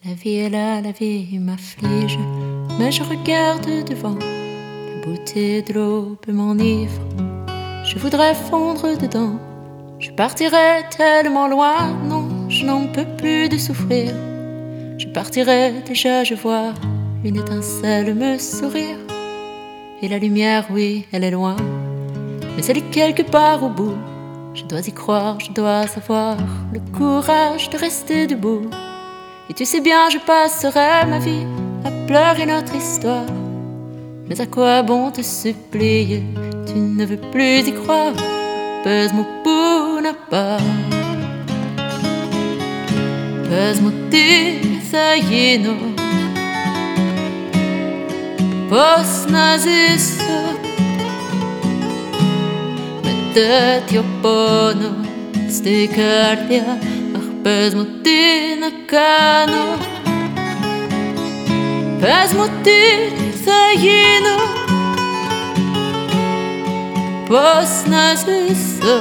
La vie est là, la vie m'afflige, mais je regarde devant. La beauté de l'aube m'enivre, je voudrais fondre dedans. Je partirai tellement loin, non, je n'en peux plus de souffrir. Je partirai, déjà je vois une étincelle me sourire. Et la lumière, oui, elle est loin, mais elle est quelque part au bout. Je dois y croire, je dois avoir le courage de rester debout. Et tu sais bien, je passerai ma vie à pleurer notre histoire. Mais à quoi bon te supplier, tu ne veux plus y croire. Pèse-moi pour ne pas. Pèse-moi tizayino. Posnaziso. Metet pono stikardia. Pèse-moi tinakano. Pèse-moi tizayino. Posnaziso.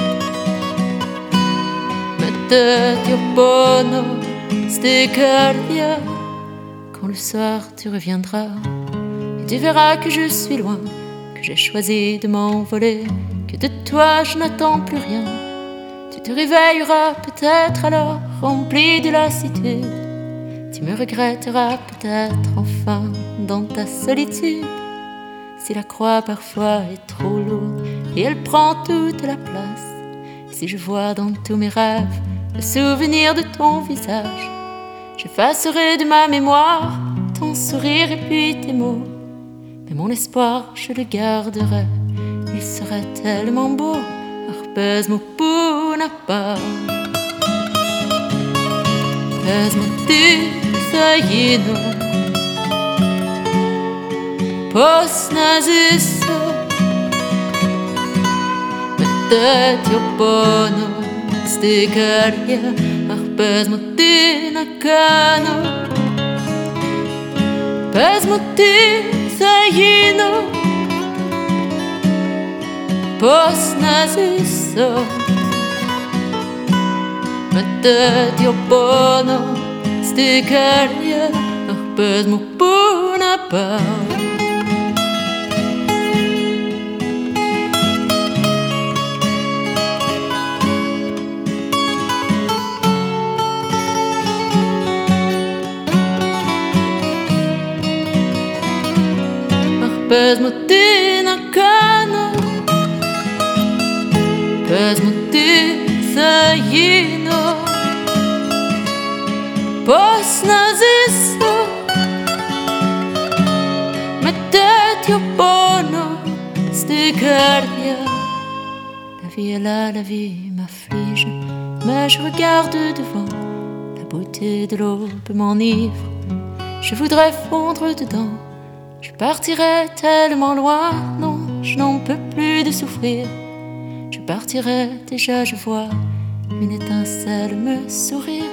Metet pono stikardia. Quand le soir tu reviendras et tu verras que je suis loin, que j'ai choisi de m'envoler, que de toi je n'attends plus rien. Tu te réveilleras peut-être alors rempli de lassitude. Tu me regretteras peut-être enfin dans ta solitude. Si la croix parfois est trop lourde et elle prend toute la place, si je vois dans tous mes rêves le souvenir de ton visage, j'effacerai de ma mémoire ton sourire et puis tes mots. Mais mon espoir je le garderai, il serait tellement beau. Pèse-moi pour ne pas. Pèse-moi tizayino. Posnaziso. Metet pono stikardia. Pèse-moi tinakano. Pèse-moi tizayino. Posnaziso. Metet pono stikardia. Pèse-moi pour ne pas. Pèse-moi tinakano. Pèse-moi tizayino. Posnaziso. Metet pono stikardia. La vie est là, la vie m'afflige, mais je regarde devant. La beauté de l'aube m'enivre, je voudrais fondre dedans. Je partirai tellement loin, non, je n'en peux plus de souffrir. Je partirai, déjà je vois une étincelle me sourire.